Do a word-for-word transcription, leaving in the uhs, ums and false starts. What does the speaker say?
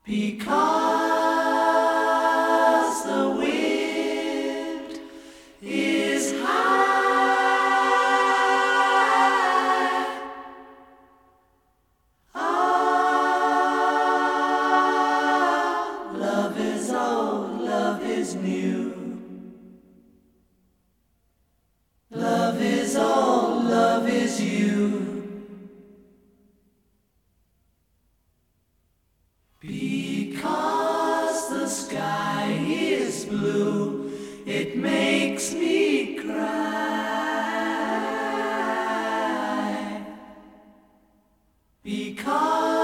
Because the wind is high. Ah, love is old, love is new. Love is all, love is you. Because the sky is blue, it makes me cry. Because